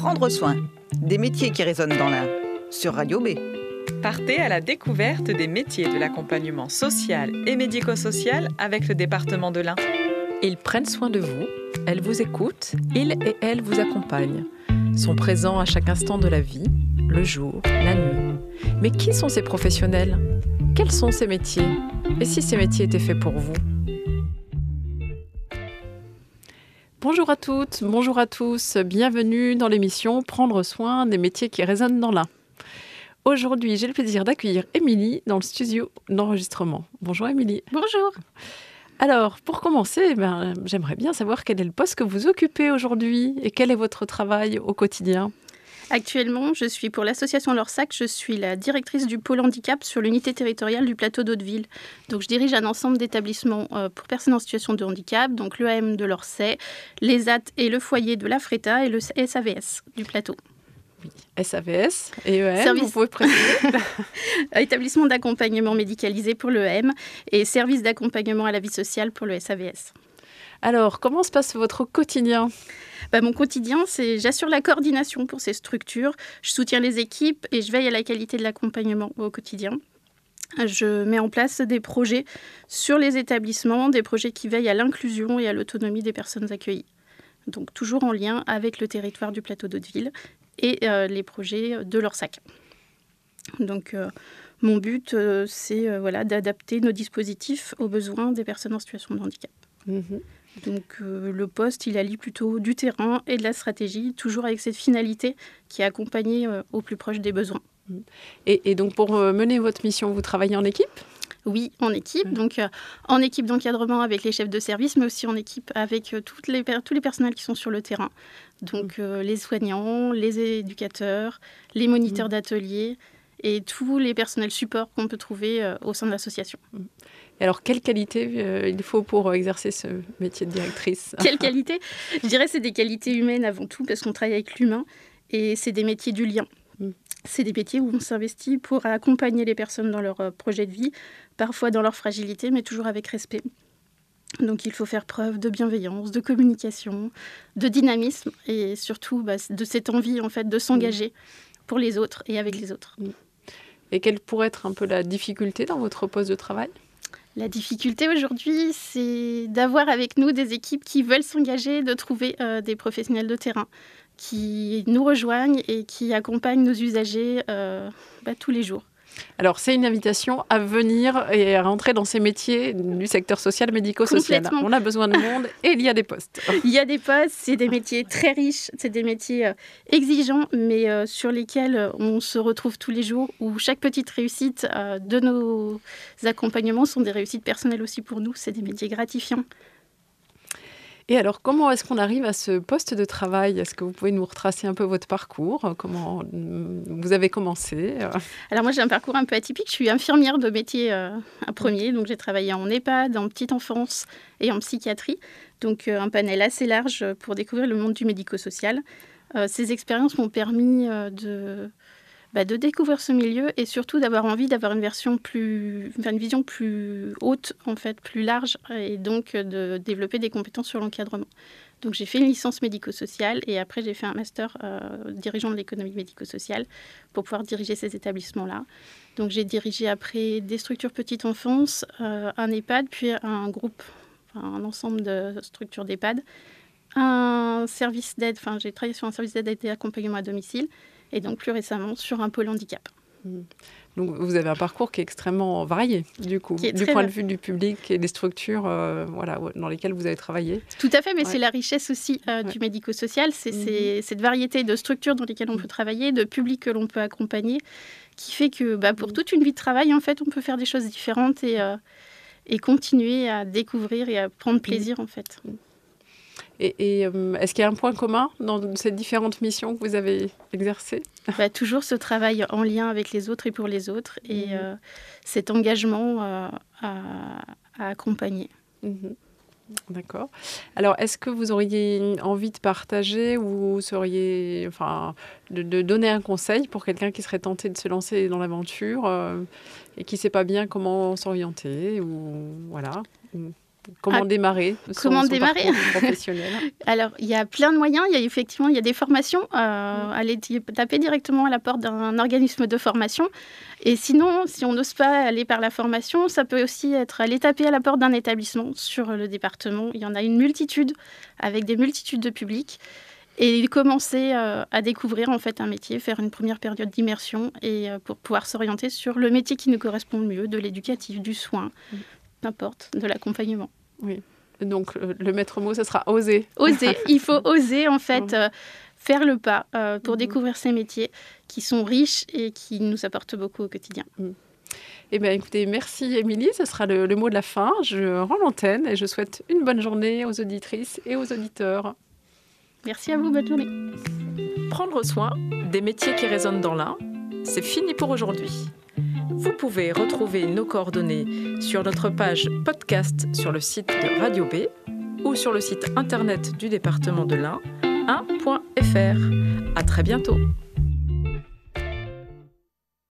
Prendre soin, des métiers qui résonnent dans l'Ain, sur Radio B. Partez à la découverte des métiers de l'accompagnement social et médico-social avec le département de l'Ain. Ils prennent soin de vous, elles vous écoutent, ils et elles vous accompagnent. Sont présents à chaque instant de la vie, le jour, la nuit. Mais qui sont ces professionnels ? Quels sont ces métiers ? Et si ces métiers étaient faits pour vous ? Bonjour à toutes, bonjour à tous, bienvenue dans l'émission Prendre soin des métiers qui résonnent dans l'Ain. Aujourd'hui, j'ai le plaisir d'accueillir Émilie dans le studio d'enregistrement. Bonjour Émilie. Bonjour. Alors, pour commencer, j'aimerais bien savoir quel est le poste que vous occupez aujourd'hui et quel est votre travail au quotidien. Actuellement, je suis pour l'association Lorsac, je suis la directrice du pôle handicap sur l'unité territoriale du plateau d'Hauteville. Donc, je dirige un ensemble d'établissements pour personnes en situation de handicap, donc l'EAM de l'Orsay, l'ESAT et le foyer de la Fréta et le SAVS du plateau. Oui. SAVS et EAM, vous pouvez préciser. Établissement d'accompagnement médicalisé pour l'EAM et service d'accompagnement à la vie sociale pour le SAVS. Alors, comment se passe votre quotidien ? Mon quotidien, c'est j'assure la coordination pour ces structures, je soutiens les équipes et je veille à la qualité de l'accompagnement au quotidien. Je mets en place des projets sur les établissements, des projets qui veillent à l'inclusion et à l'autonomie des personnes accueillies. Donc toujours en lien avec le territoire du plateau d'Hauteville et les projets de Lorsac. Donc mon but, c'est d'adapter nos dispositifs aux besoins des personnes en situation de handicap. Donc le poste, il allie plutôt du terrain et de la stratégie, toujours avec cette finalité qui est accompagnée au plus proche des besoins. Et donc pour mener votre mission, vous travaillez en équipe ? Oui, en équipe. Donc en équipe d'encadrement avec les chefs de service, mais aussi en équipe avec tous les personnels qui sont sur le terrain. Donc les soignants, les éducateurs, les moniteurs d'ateliers et tous les personnels supports qu'on peut trouver au sein de l'association. Et alors, quelle qualité il faut pour exercer ce métier de directrice ? Quelle qualité ? Je dirais que c'est des qualités humaines avant tout, parce qu'on travaille avec l'humain, et c'est des métiers du lien. C'est des métiers où on s'investit pour accompagner les personnes dans leur projet de vie, parfois dans leur fragilité, mais toujours avec respect. Donc il faut faire preuve de bienveillance, de communication, de dynamisme, et surtout de cette envie en fait, de s'engager pour les autres et avec les autres. Et quelle pourrait être un peu la difficulté dans votre poste de travail ? La difficulté aujourd'hui, c'est d'avoir avec nous des équipes qui veulent s'engager, de trouver des professionnels de terrain qui nous rejoignent et qui accompagnent nos usagers tous les jours. Alors, c'est une invitation à venir et à rentrer dans ces métiers du secteur social, médico-social. On a besoin de monde et il y a des postes. Il y a des postes, c'est des métiers très riches, c'est des métiers exigeants, mais sur lesquels on se retrouve tous les jours, où chaque petite réussite de nos accompagnements sont des réussites personnelles aussi pour nous. C'est des métiers gratifiants. Et alors, comment est-ce qu'on arrive à ce poste de travail ? Est-ce que vous pouvez nous retracer un peu votre parcours ? Comment vous avez commencé ? Alors moi, j'ai un parcours un peu atypique. Je suis infirmière de métier premier. Donc, j'ai travaillé en EHPAD, en petite enfance et en psychiatrie. Donc, un panel assez large pour découvrir le monde du médico-social. Ces expériences m'ont permis de découvrir ce milieu et surtout d'avoir envie d'avoir une vision plus haute, en fait, plus large, et donc de développer des compétences sur l'encadrement. Donc j'ai fait une licence médico-sociale et après j'ai fait un master dirigeant de l'économie médico-sociale pour pouvoir diriger ces établissements-là. Donc j'ai dirigé après des structures petite enfance, un EHPAD, puis un groupe, un ensemble de structures d'EHPAD, un service d'aide, j'ai travaillé sur un service d'aide et d'accompagnement à domicile, et donc plus récemment sur un pôle handicap. Donc vous avez un parcours qui est extrêmement varié, du coup, du point de vue du public et des structures dans lesquelles vous avez travaillé. Tout à fait, mais c'est la richesse aussi du médico-social, c'est cette variété de structures dans lesquelles on peut travailler, de publics que l'on peut accompagner, qui fait que pour toute une vie de travail, en fait, on peut faire des choses différentes et continuer à découvrir et à prendre plaisir, en fait. Et est-ce qu'il y a un point commun dans ces différentes missions que vous avez exercées ? Toujours ce travail en lien avec les autres et pour les autres, et cet engagement à accompagner. D'accord. Alors, est-ce que vous auriez envie de partager ou de donner un conseil pour quelqu'un qui serait tenté de se lancer dans l'aventure et qui ne sait pas bien comment s'orienter ou voilà. Comment démarrer Comment démarrer parcours professionnel? Alors, il y a plein de moyens. Il y a des formations. Aller taper directement à la porte d'un organisme de formation. Et sinon, si on n'ose pas aller par la formation, ça peut aussi être aller taper à la porte d'un établissement sur le département. Il y en a une multitude, avec des multitudes de publics. Et commencer à découvrir en fait un métier, faire une première période d'immersion et pour pouvoir s'orienter sur le métier qui nous correspond le mieux, de l'éducatif, du soin, n'importe, de l'accompagnement. Oui. Donc le maître mot, ce sera oser. Oser. Il faut oser en fait faire le pas pour découvrir ces métiers qui sont riches et qui nous apportent beaucoup au quotidien. Eh bien, écoutez, merci Émilie, ce sera le mot de la fin. Je rends l'antenne et je souhaite une bonne journée aux auditrices et aux auditeurs. Merci à vous, bonne journée. Prendre soin des métiers qui résonnent dans l'Ain, c'est fini pour aujourd'hui. Vous pouvez retrouver nos coordonnées sur notre page podcast sur le site de Radio B ou sur le site internet du département de l'Ain, ain.fr. À très bientôt.